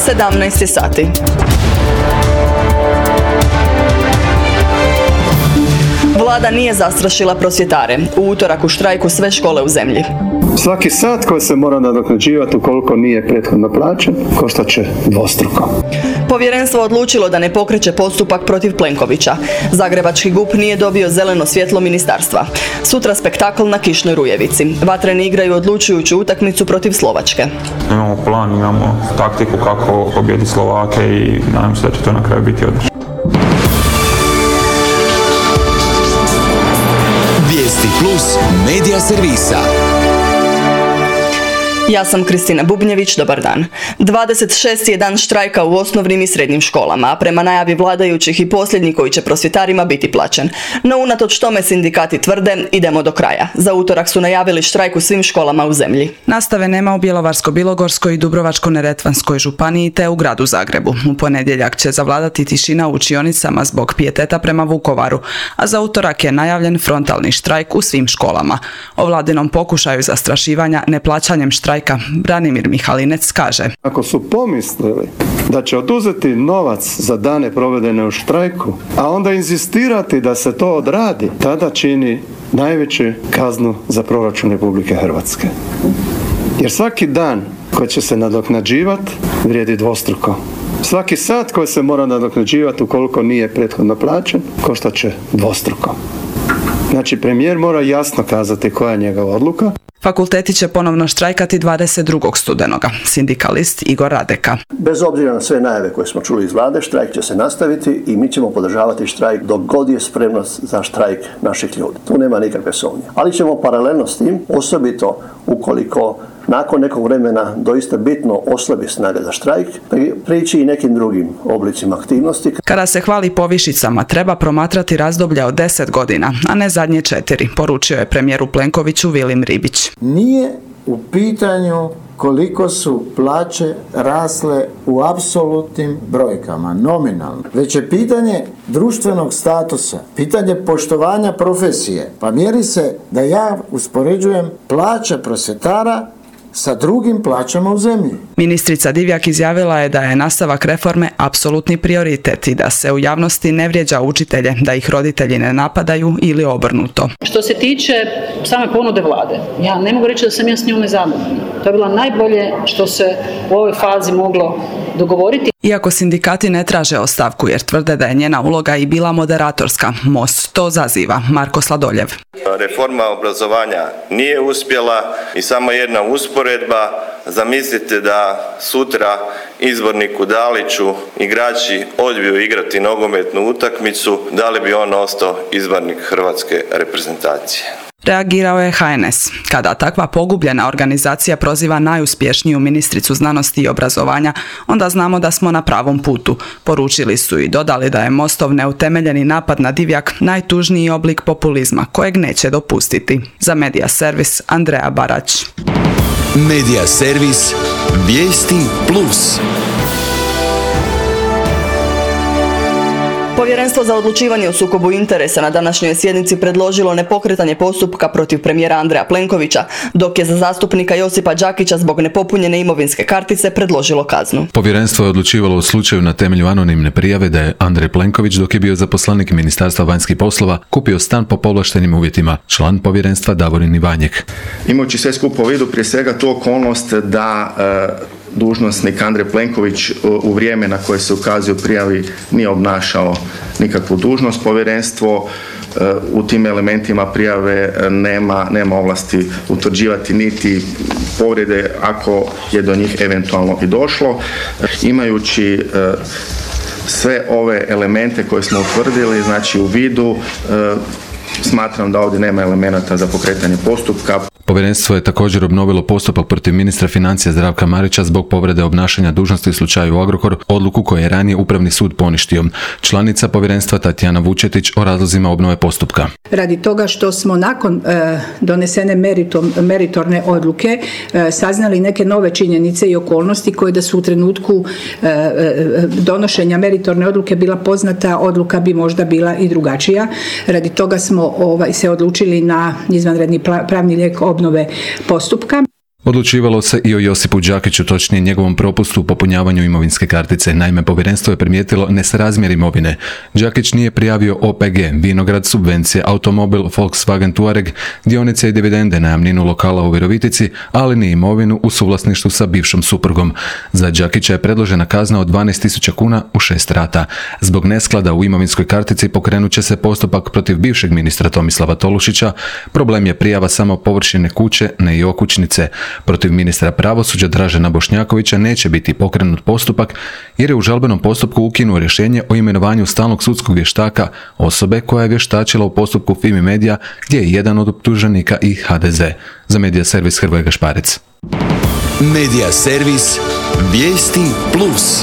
17 sati. Vlada nije zastrašila prosvjetare. U utorak u štrajku sve škole u zemlji. Svaki sat koji se mora nadoknađivati ukoliko nije prethodno plaćen, koštat će dvostruko. Povjerenstvo odlučilo da ne pokreće postupak protiv Plenkovića. Zagrebački GUP nije dobio zeleno svjetlo ministarstva. Sutra spektakl na Kišnoj Rujevici. Vatreni igraju odlučujuću utakmicu protiv Slovačke. Imamo plan, imamo taktiku kako pobijediti Slovake i nadam se da će to na kraju biti odlično. Vijesti Plus medija servisa. Ja sam Kristina Bubnjević, dobar dan. 26. je dan štrajka u osnovnim i srednjim školama, a prema najavi vladajućih i posljednji koji će prosvjetarima biti plaćen. No unatoč tome sindikati tvrde idemo do kraja. Za utorak su najavili štrajk u svim školama u zemlji. Nastave nema u Bjelovarsko-bilogorskoj i Dubrovačko-neretvanskoj županiji te u gradu Zagrebu. U ponedjeljak će zavladati tišina u učionicama zbog pijeteta prema Vukovaru, a za utorak je najavljen frontalni štrajk u svim školama. O vladinom pokušaju zastrašivanja neplaćanjem štrajka Branimir Mihalinec kaže: Ako su pomislili da će oduzeti novac za dane provedene u štrajku, a onda inzistirati da se to odradi, tada čini najveću kaznu za proračun Republike Hrvatske. Jer svaki dan koji će se nadoknađivati vrijedi dvostruko. Svaki sat koji se mora nadoknađivati ukoliko nije prethodno plaćen, koštat će dvostruko. Znači, premijer mora jasno kazati koja je njegova odluka. Fakulteti će ponovno štrajkati 22. studenoga. Sindikalist Igor Radeka. Bez obzira na sve najave koje smo čuli iz vlade, štrajk će se nastaviti i mi ćemo podržavati štrajk dok god je spremnost za štrajk naših ljudi. Tu nema nikakve sumnje. Ali ćemo paralelno s tim, osobito ukoliko nakon nekog vremena doista bitno oslabi snage za štrajk, prići i nekim drugim oblicima aktivnosti. Kada se hvali povišicama, treba promatrati razdoblja od 10 godina, a ne zadnje 4, poručio je premijeru Plenkoviću Vilim Ribić. Nije u pitanju koliko su plaće rasle u apsolutnim brojkama, nominalno, već je pitanje društvenog statusa, pitanje poštovanja profesije. Pa mjeri se da ja uspoređujem plaće prosvjetara sa drugim plaćama u zemlji. Ministrica Divjak izjavila je da je nastavak reforme apsolutni prioritet i da se u javnosti ne vrijeđa učitelje, da ih roditelji ne napadaju ili obrnuto. Što se tiče same ponude vlade, ja ne mogu reći da sam ja s njome zadovoljna. To je bilo najbolje što se u ovoj fazi moglo dogovoriti. Iako sindikati ne traže ostavku jer tvrde da je njena uloga i bila moderatorska, Most to zaziva. Marko Sladoljev. Reforma obrazovanja nije uspjela i samo jedna usporedba. Zamislite da sutra izborniku Daliću igrači odbiju igrati nogometnu utakmicu, da li bi on ostao izbornik hrvatske reprezentacije? Reagirao je HNS. Kada takva pogubljena organizacija proziva najuspješniju ministricu znanosti i obrazovanja, onda znamo da smo na pravom putu. Poručili su i dodali da je Mostov neutemeljeni napad na Divjak najtužniji oblik populizma kojeg neće dopustiti. Za Medija servis Andreja Barać. Medija servis Vijesti Plus. Povjerenstvo za odlučivanje o sukobu interesa na današnjoj sjednici predložilo nepokretanje postupka protiv premijera Andreja Plenkovića, dok je za zastupnika Josipa Đakića zbog nepopunjene imovinske kartice predložilo kaznu. Povjerenstvo je odlučivalo u slučaju na temelju anonimne prijave da je Andrej Plenković, dok je bio zaposlenik Ministarstva vanjskih poslova, kupio stan po povlaštenim uvjetima. Član povjerenstva Davorin Ivanjek. Imajući sve skupo u vidu, prije svega tu okolnost da dužnosnik Andrej Plenković u vrijeme na koje se ukazuje u prijavi nije obnašao nikakvu dužnost. Povjerenstvo u tim elementima prijave nema ovlasti utvrđivati niti povrede ako je do njih eventualno i došlo. Imajući sve ove elemente koje smo utvrdili, znači u vidu, smatram da ovdje nema elemenata za pokretanje postupka. Povjerenstvo je također obnovilo postupak protiv ministra financija Zdravka Marića zbog povrede obnašanja dužnosti u slučaju Agrokor, odluku koju je ranije Upravni sud poništio. Članica povjerenstva Tatjana Vučetić o razlozima obnove postupka. Radi toga što smo nakon donesene meritorne odluke saznali neke nove činjenice i okolnosti koje da su u trenutku donošenja meritorne odluke bila poznata, odluka bi možda bila i drugačija. Radi toga smo se odlučili na izvanredni pravni lijek obnove postupka. Odlučivalo se i o Josipu Đakiću, točnije njegovom propustu u popunjavanju imovinske kartice. Naime, povjerenstvo je primijetilo nesrazmjer imovine. Đakić nije prijavio OPG, vinograd, subvencije, automobil, Volkswagen Touareg, dionice i dividende, najamninu lokala u Virovitici, ali ni imovinu u suvlasništvu sa bivšom suprugom. Za Đakića je predložena kazna od 12.000 kuna u 6 rata. Zbog nesklada u imovinskoj kartici pokrenut će se postupak protiv bivšeg ministra Tomislava Tolušića. Problem je prijava samo površine kuće, ne i okućnice. Protiv ministra pravosuđa Dražena Bošnjakovića neće biti pokrenut postupak jer je u žalbenom postupku ukinuo rješenje o imenovanju stalnog sudskog vještaka, osobe koja je vještačila u postupku Fimi Media gdje je jedan od optuženika i HDZ. Za Medija servis Hrvoje Gašparec. Medija servis Vijesti Plus.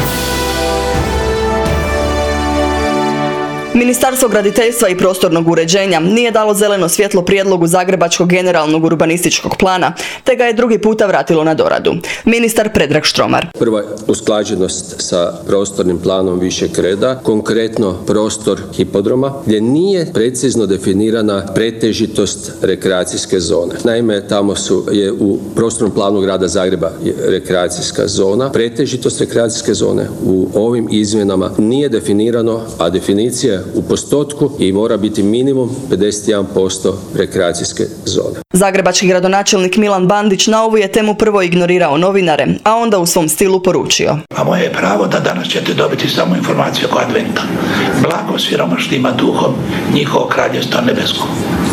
Ministarstvo graditeljstva i prostornog uređenja nije dalo zeleno svjetlo prijedlogu Zagrebačkog generalnog urbanističkog plana, te ga je drugi puta vratilo na doradu. Ministar Predrag Štromar. Prva usklađenost sa prostornim planom višeg reda, konkretno prostor hipodroma, gdje nije precizno definirana pretežitost rekreacijske zone. Naime, tamo je u prostornom planu grada Zagreba rekreacijska zona. Pretežitost rekreacijske zone u ovim izmjenama nije definirano, a definicija u postotku i mora biti minimum 51% rekreacijske zone. Zagrebački gradonačelnik Milan Bandić na ovu je temu prvo ignorirao novinare, a onda u svom stilu poručio. A moje je pravo da danas ćete dobiti samo informaciju oko adventa. Blago siromašnima duhom, njihovo kraljevstvo nebesko.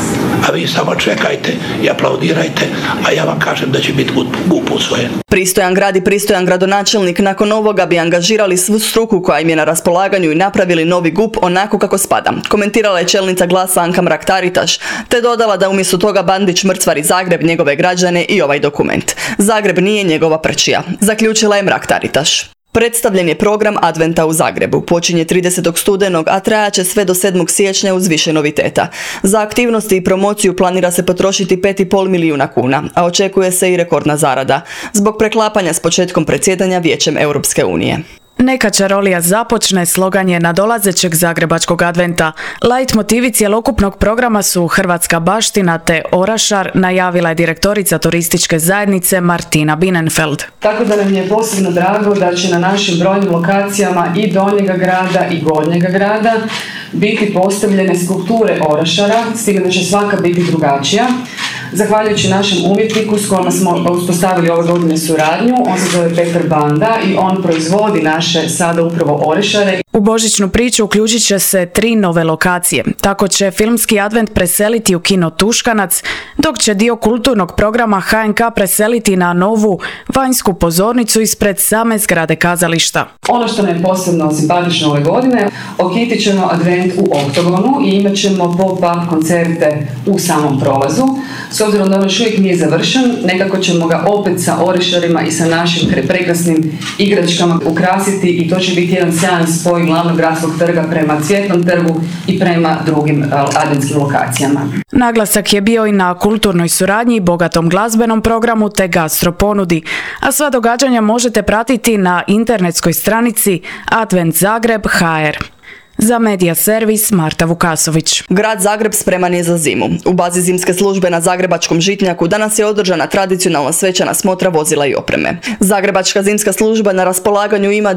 A vi samo čekajte i aplaudirajte, a ja vam kažem da će biti GUP usvojen. Pristojan grad i pristojan gradonačelnik nakon ovoga bi angažirali svu struku koja im je na raspolaganju i napravili novi GUP onako kako spada. Komentirala je čelnica Glasa Anka Mrak-Taritaš, te dodala da umjesto toga Bandić mrcvari Zagreb, njegove građane i ovaj dokument. Zagreb nije njegova prčija, zaključila je Mrak-Taritaš. Predstavljen je program Adventa u Zagrebu. Počinje 30. studenog, a trajaće sve do 7. siječnja uz više noviteta. Za aktivnosti i promociju planira se potrošiti 5,5 milijuna kuna, a očekuje se i rekordna zarada, zbog preklapanja s početkom predsjedanja Vijećem Europske unije. Neka čarolija započne, slogan je nadolazećeg Zagrebačkog adventa. Light motivi cjelokupnog programa su hrvatska baština te Orašar, najavila je direktorica turističke zajednice Martina Binenfeld. Tako da nam je posebno drago da će na našim brojnim lokacijama i Donjega grada i Gornjega grada biti postavljene skulpture Orašara, s time da će svaka biti drugačija. Zahvaljujući našem umjetniku s kojima smo uspostavili ove godine suradnju, on se zove Petar Banda i on proizvodi naše sada upravo Orašare. U božićnu priču uključit će se 3 nove lokacije. Tako će filmski advent preseliti u kino Tuškanac, dok će dio kulturnog programa HNK preseliti na novu vanjsku pozornicu ispred same zgrade kazališta. Ono što nam je posebno simpatično ove godine, okitit ćemo advent u Oktogonu i imat ćemo pop-up koncerte u samom prolazu. S obzirom da on još uvijek nije završen, nekako ćemo ga opet sa Orašarima i sa našim prekrasnim igračkama ukrasiti i to će biti jedan sjajan spoj glavnog gradskog trga prema Cvjetnom trgu i prema drugim adventskim lokacijama. Naglasak je bio i na kulturnoj suradnji, bogatom glazbenom programu te gastroponudi, a sva događanja možete pratiti na internetskoj stranici adventzagreb.hr. Za Medija servis Marta Vukasović. Grad Zagreb spreman je za zimu. U bazi zimske službe na Zagrebačkom Žitnjaku danas je održana tradicionalna svečana smotra vozila i opreme. Zagrebačka zimska služba na raspolaganju ima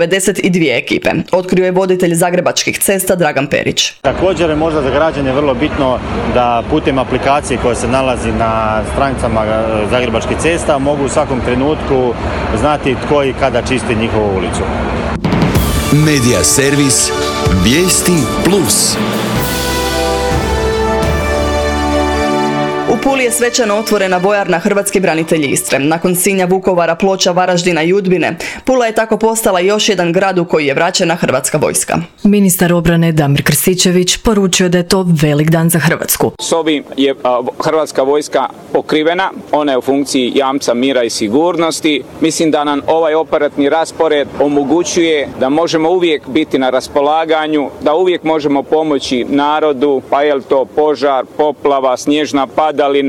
292 ekipe, otkrio je voditelj Zagrebačkih cesta Dragan Perić. Također je možda za građane vrlo bitno da putem aplikacije koja se nalazi na stranicama Zagrebačkih cesta mogu u svakom trenutku znati tko i kada čisti njihovu ulicu. Medija servis Vijesti Plus. U Puli je svečano otvorena vojarna Hrvatski branitelji Istre. Nakon Sinja, Vukovara, Ploča, Varaždina i Udbine, Pula je tako postala još jedan grad u koji je vraćena Hrvatska vojska. Ministar obrane Damir Krstičević poručio da je to velik dan za Hrvatsku. S ovim je Hrvatska vojska pokrivena, ona je u funkciji jamca mira i sigurnosti. Mislim da nam ovaj operativni raspored omogućuje da možemo uvijek biti na raspolaganju, da uvijek možemo pomoći narodu, pa je li to požar, poplava, snježna padalina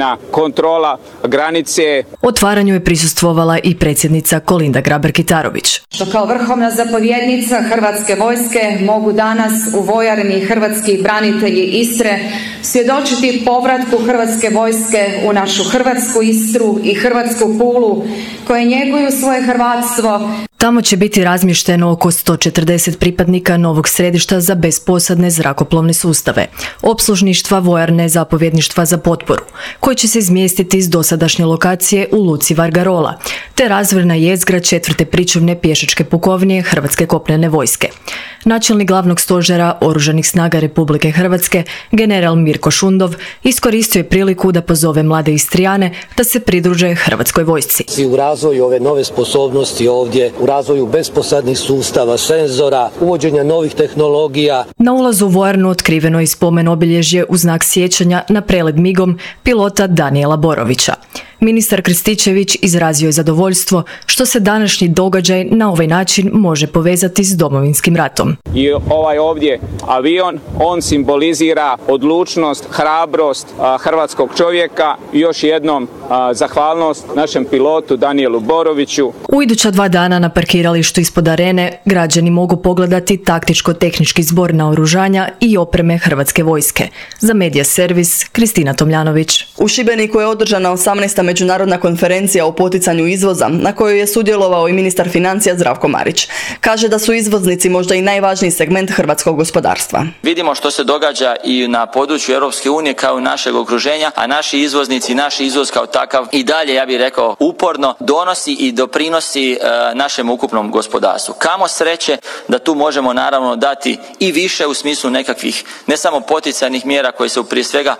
ozbiljna kontrola granice. Otvaranju je prisustvovala i predsjednica Kolinda Grabar-Kitarović. Što kao vrhovna zapovjednica Hrvatske vojske mogu danas u vojarni Hrvatski branitelji Istre svjedočiti povratku Hrvatske vojske u našu Hrvatsku Istru i Hrvatsku Pulu koje njeguju svoje hrvatstvo. Tamo će biti razmješteno oko 140 pripadnika novog središta za besposadne zrakoplovne sustave, opslužništva, vojarne, zapovjedništva za potporu, koji će se izmjestiti iz dosadašnje lokacije u luci Vargarola, te razvojna jezgra 4. pričuvne pješačke pukovnije Hrvatske kopnene vojske. Načelnik glavnog stožera Oružanih snaga Republike Hrvatske, general Mirko Šundov, iskoristio je priliku da pozove mlade Istrijane da se pridruže Hrvatskoj vojsci. I u razvoju ove nove sposobnosti ovdje, u razvoju besposadnih sustava, senzora, uvođenja novih tehnologija. Na ulazu u vojarnu otkriveno je spomen obilježje u znak sjećanja na prelet migom pilota Danijela Borovića. Ministar Krstičević izrazio je zadovoljstvo što se današnji događaj na ovaj način može povezati s Domovinskim ratom. I ovaj ovdje avion, on simbolizira odlučnost, hrabrost hrvatskog čovjeka i još jednom zahvalnost našem pilotu Danijelu Boroviću. U iduća 2 dana na parkiralištu ispod arene građani mogu pogledati taktičko-tehnički zbor naoružanja i opreme Hrvatske vojske. Za Medija servis, Kristina Tomljanović. U Šibeniku je održana 18. međunarodna konferencija o poticanju izvoza, na kojoj je sudjelovao i ministar financija Zdravko Marić. Kaže da su izvoznici možda i najvažniji segment hrvatskog gospodarstva. Vidimo što se događa i na području Europske unije kao i našeg okruženja, a naši izvoznici, naš izvoz kao takav i dalje, ja bih rekao, uporno donosi i doprinosi našem ukupnom gospodarstvu. Kamo sreće da tu možemo naravno dati i više u smislu nekakvih ne samo poticajnih mjera koje se prije svega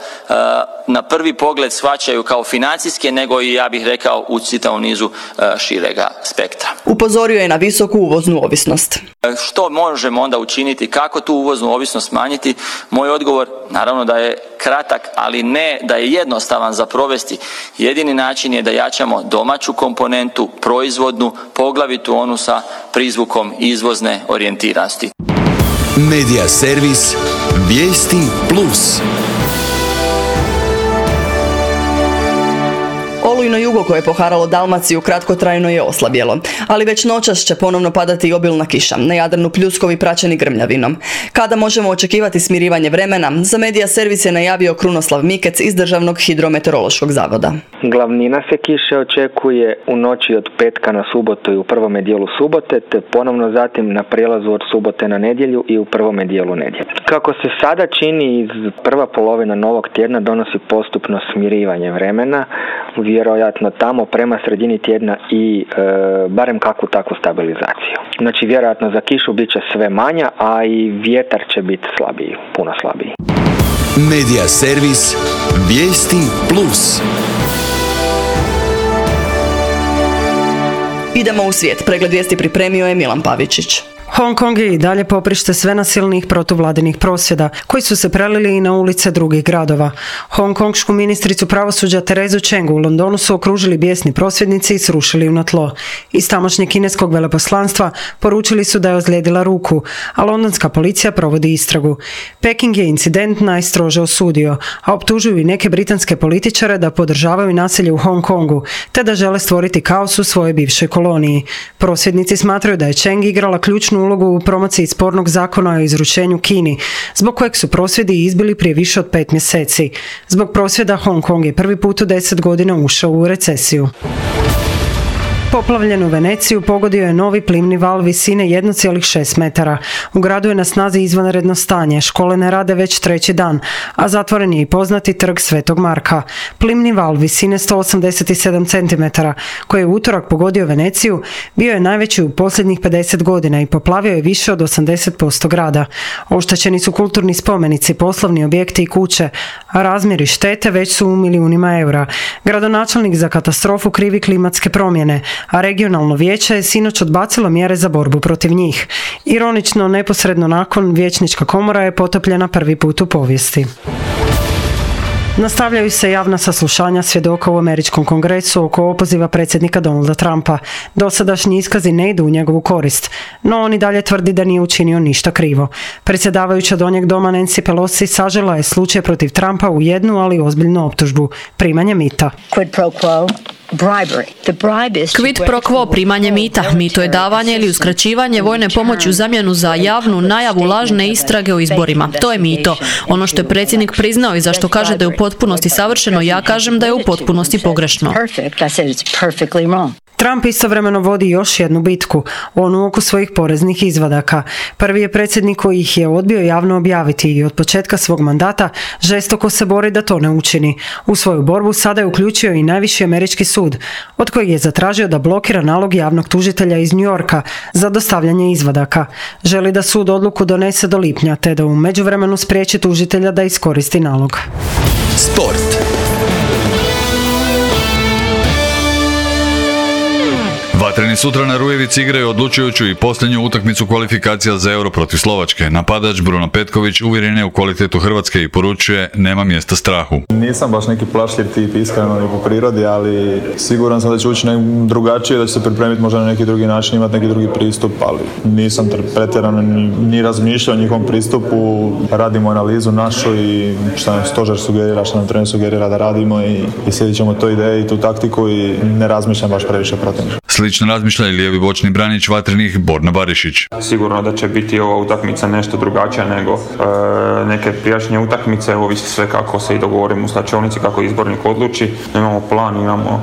na prvi pogled shvaćaju kao financijske, nego i, ja bih rekao, u čitavom nizu širega spektra. Upozorio je na visoku uvoznu ovisnost. Što možemo onda učiniti, kako tu uvoznu ovisnost smanjiti? Moj odgovor, naravno da je kratak, ali ne da je jednostavan za provesti. Jedini način je da jačamo domaću komponentu, proizvodnu, poglavito onu sa prizvukom izvozne orijentiranosti. Medija servis Vijesti Plus. Olujno jugo koje je poharalo Dalmaciju kratkotrajno je oslabjelo, ali već noćas će ponovno padati i obilna kiša, na Jadranu pljuskovi praćeni grmljavinom. Kada možemo očekivati smirivanje vremena, za Medija servis je najavio Krunoslav Mikec iz Državnog hidrometeorološkog zavoda. Glavnina se kiše očekuje u noći od petka na subotu i u prvome dijelu subote, te ponovno zatim na prijelazu od subote na nedjelju i u prvome dijelu nedjelje. Kako se sada čini, iz prva polovina novog tjedna donosi postupno smirivanje vremena, vjerojatno tamo prema sredini tjedna i barem kakvu takvu stabilizaciju. Znači vjerojatno za kišu bit će sve manja, a i vjetar će biti slabiji, puno slabiji. Medija servis Vijesti Plus. Idemo u svijet. Pregled vijesti pripremio je Milan Pavičić. Hong Kong je i dalje poprište svenasilnih protuvladinih prosvjeda, koji su se prelili i na ulice drugih gradova. Hongkongsku ministricu pravosuđa Terezu Cheng u Londonu su okružili bijesni prosvjednici i srušili ju na tlo. Iz tamošnjeg kineskog veleposlanstva poručili su da je ozlijedila ruku, a londonska policija provodi istragu. Peking je incident najstrože osudio, a optužuju i neke britanske političare da podržavaju nasilje u Hong Kongu, te da žele stvoriti kaos u svojoj bivšoj koloniji. Prosvjednici smatraju da je Cheng igrala ključnu ulogu u promociji spornog zakona o izručenju Kini, zbog kojeg su prosvjedi izbili prije više od 5 mjeseci. Zbog prosvjeda Hong Kong je prvi put u 10 godina ušao u recesiju. Poplavljenu Veneciju pogodio je novi plimni val visine 1,6 metara. U gradu je na snazi izvanredno stanje, škole ne rade već 3. dan, a zatvoren je i poznati trg Svetog Marka. Plimni val visine 187 cm, koji je u utorak pogodio Veneciju, bio je najveći u posljednjih 50 godina i poplavio je više od 80% grada. Oštećeni su kulturni spomenici, poslovni objekti i kuće, a razmjeri štete već su u milijunima eura. Gradonačelnik za katastrofu krivi klimatske promjene, a regionalno vijeće je sinoć odbacilo mjere za borbu protiv njih. Ironično, neposredno nakon, vijećnička komora je potopljena prvi put u povijesti. Nastavljaju se javna saslušanja svjedoka u Američkom kongresu oko opoziva predsjednika Donalda Trumpa. Dosadašnji iskazi ne idu u njegovu korist, no on i dalje tvrdi da nije učinio ništa krivo. Predsjedavajuća Donjeg doma Nancy Pelosi sažela je slučaj protiv Trumpa u jednu, ali ozbiljnu optužbu, primanje mita. Quid pro quo, primanje mita. Mito je davanje ili uskraćivanje vojne pomoći u zamjenu za javnu najavu lažne istrage o izborima. To je mito. Ono što je predsjednik priznao i zašto kaže da je u potpunosti savršeno, ja kažem da je u potpunosti pogrešno. Trump istovremeno vodi još jednu bitku, onu oko svojih poreznih izvadaka. Prvi je predsjednik koji ih je odbio javno objaviti i od početka svog mandata žestoko se bori da to ne učini. U svoju borbu sada je uključio i najviši američki sud, od kojeg je zatražio da blokira nalog javnog tužitelja iz New Yorka za dostavljanje izvadaka. Želi da sud odluku donese do lipnja, te da u međuvremenu spriječi tužitelja da iskoristi nalog. Sport. Vatreni sutra na Rujevici igraju odlučujuću i posljednju utakmicu kvalifikacija za Euro protiv Slovačke. Napadač Bruno Petković uvjeren je u kvalitetu Hrvatske i poručuje nema mjesta strahu. Nisam baš neki plašljiv tip iskreno ni po prirodi, ali siguran sam da će ući drugačije, da će se pripremiti možda na neki drugi način, imati neki drugi pristup, ali nisam pretjerano ni razmišljao o njihovom pristupu. Radimo analizu našu i što nam stožer sugerira, što nam trener sugerira da radimo i slijedit ćemo tu ideju i tu taktiku i ne razmišljam baš previše protiv. Slično razmišlja i lijevi bočni branič Vatrenih Borna Barišić. Sigurno da će biti ova utakmica nešto drugačija nego neke prijašnje utakmice, ovisi sve kako se i dogovorimo u slačionici, kako izbornik odluči. Imamo plan, imamo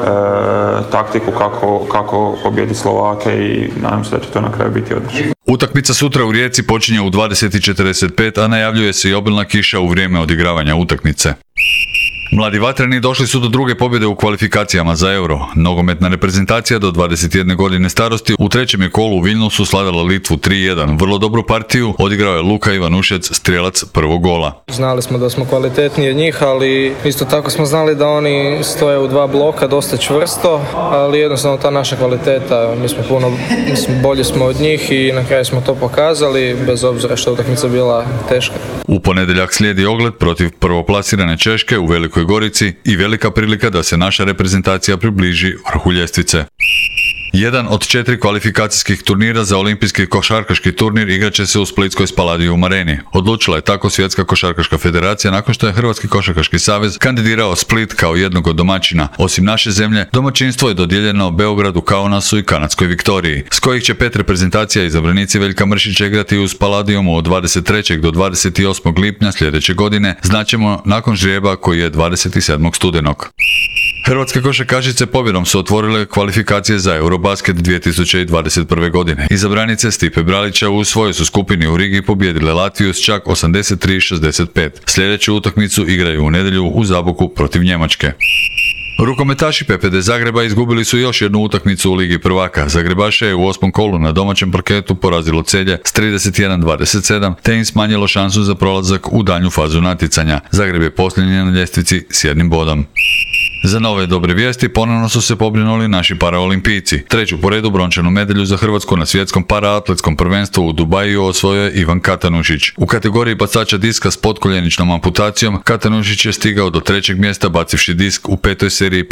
taktiku kako pobijedi Slovake i nadam se da će to na kraju biti odlično. Utakmica sutra u Rijeci počinje u 20:45, a najavljuje se i obilna kiša u vrijeme odigravanja utakmice. Mladi Vatreni došli su do druge pobjede u kvalifikacijama za Euro. Nogometna reprezentacija do 21 godine starosti u trećem je kolu u Vilnusu slavila Litvu 3:1. Vrlo dobru partiju odigrao je Luka Ivanušec, strijelac prvog gola. Znali smo da smo kvalitetniji od njih, ali isto tako smo znali da oni stoje u dva bloka dosta čvrsto, ali jednostavno ta naša kvaliteta, mi smo bolji smo od njih i na kraju smo to pokazali, bez obzira što utakmica bila teška. U ponedjeljak slijedi ogled protiv prvoplasirane Češke u Velikoj Gorici i velika prilika da se naša reprezentacija približi vrhu ljestvice. Jedan od 4 kvalifikacijskih turnira za olimpijski košarkaški turnir igraće se u splitskoj Spaladium areni. Odlučila je tako Svjetska košarkaška federacija nakon što je Hrvatski košarkaški savez kandidirao Split kao jednog od domaćina. Osim naše zemlje, domaćinstvo je dodijeljeno Beogradu, Kaunasu i kanadskoj Viktoriji, s kojih će 5 reprezentacija izabranici Veljka Mršića igrati u Spaladiumu od 23. do 28. lipnja sljedeće godine, znaćemo nakon žrijeba koji je 27. studenog. Hrvatske košarkašice pobjedom su otvorile kvalifikacije za Eurobasket 2021. godine. Izabranice Stipe Bralića u svojoj su skupini u Rigi pobijedile Latviju s čak 83-65. Sljedeću utakmicu igraju u nedjelju u Zaboku protiv Njemačke. Rukometaši PPD Zagreba izgubili su još jednu utakmicu u Ligi prvaka. Zagrebaše je u 8. kolu na domaćem parketu porazilo Celje s 31-27, te im smanjilo šansu za prolazak u daljnju fazu natjecanja. Zagreb je posljednji na ljestvici s 1 bodom. Za nove dobre vijesti ponovno su se pobrinuli naši paraolimpijci. Treću po redu brončanu medalju za Hrvatsku na svjetskom paraatletskom prvenstvu u Dubaju osvojio je Ivan Katanušić. U kategoriji bacača diska s potkoljeničnom amputacijom Katanušić je stigao do 3. mjesta bacivši disk u 5. seriji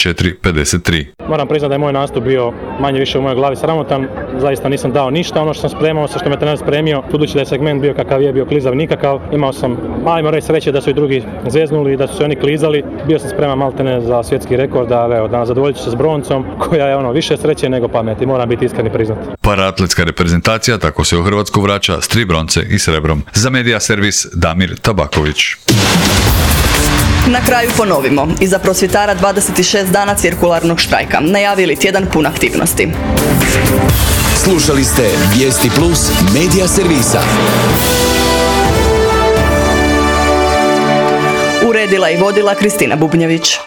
54-53. Moram priznati da je moj nastup bio manje više u mojoj glavi sramotan. Zaista nisam dao ništa, ono što sam spremao, što me trener spremio, budući da je segment bio kakav je, bio klizav nikakav. Imao sam, ajmo reći, sreće da su i drugi zeznuli i da su se oni klizali. Bio sam spreman maltene za svjetski rekord, a evo, danas zadovoljit ću se s broncom, koja je više sreće nego pameti, moram biti iskren i priznati. Paraatletska reprezentacija tako se u Hrvatsku vraća s 3 bronce i srebrom. Za Medija servis Damir Tabaković. Na kraju ponovimo. Iza prosvjetara 26 dana cirkularnog štrajka. Najavili tjedan pun aktivnosti. Slušali ste Vijesti Plus Medija servisa. Uredila i vodila Kristina Bubnjević.